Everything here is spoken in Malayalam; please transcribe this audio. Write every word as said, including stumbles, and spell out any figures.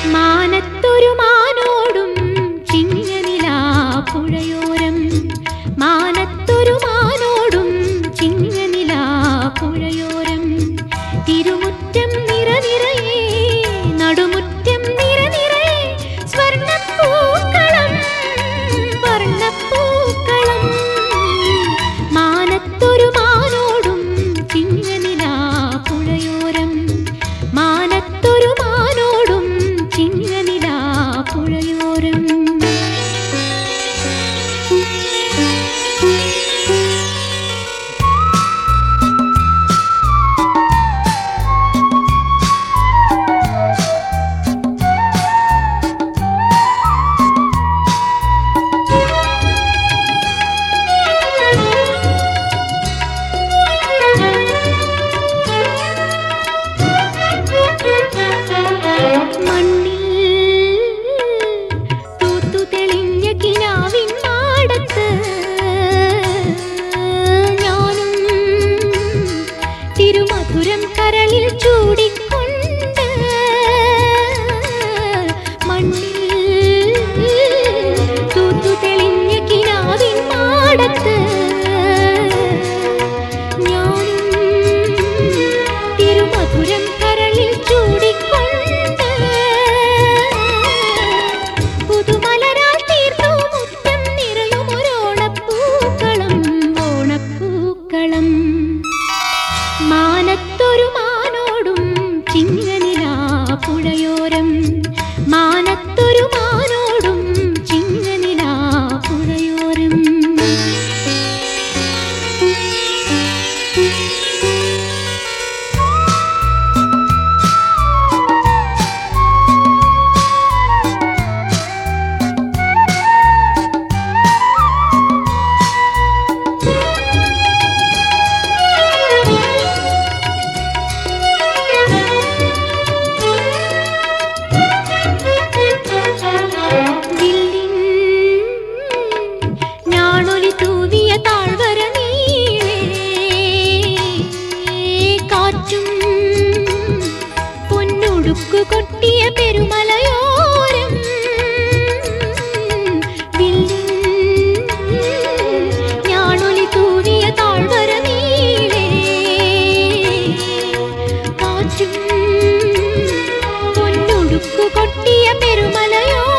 മാനത്തൊരു മാനോടും ചിങ്ങനിലാ പുഴയോരം മാനത്തൊരു മാനോടും ചിങ്ങനിലാ പുഴയോരം തിരുമുറ്റം നിറനിറയെ നടുമുറ്റം നിറനിറയെ സ്വർണ്ണപ്പൂക്കളം വർണ്ണപ്പൂക്കളം മാനത്തൊരു മാനോടും ചിങ്ങനിലാ പുഴയോരം മാനത്തൊരു മാനോടും ചിങ്ങനിലാ പുഴയോരം കരളിൽ ചൂടിക്കൊണ്ട് മണ്ണിൽ തൂത്തു തെളിഞ്ഞ കിനാവിൻ മാടത്ത് ഞാനും തിരുമധുരം കരളിൽ ചൂടിക്കൊണ്ട് പുതുമലരാൽ തീർത്തു മുറ്റം നിറയും ഒരോണപ്പൂക്കളം ഓണപ്പൂക്കളം മാനത്തൊരു മാനോടും ചിങ്ങനിലാ പുഴയോരം മാനത്തൊരു മാനോടും ചിങ്ങനിലാ പുഴയോരം കൊട്ടിയ പെരുമലയോരം ഞാണൊലി തൂവിയ താഴ്വര നീളേ കാറ്റും പൊന്നുടുക്കു കൊട്ടിയ പെരുമലയോ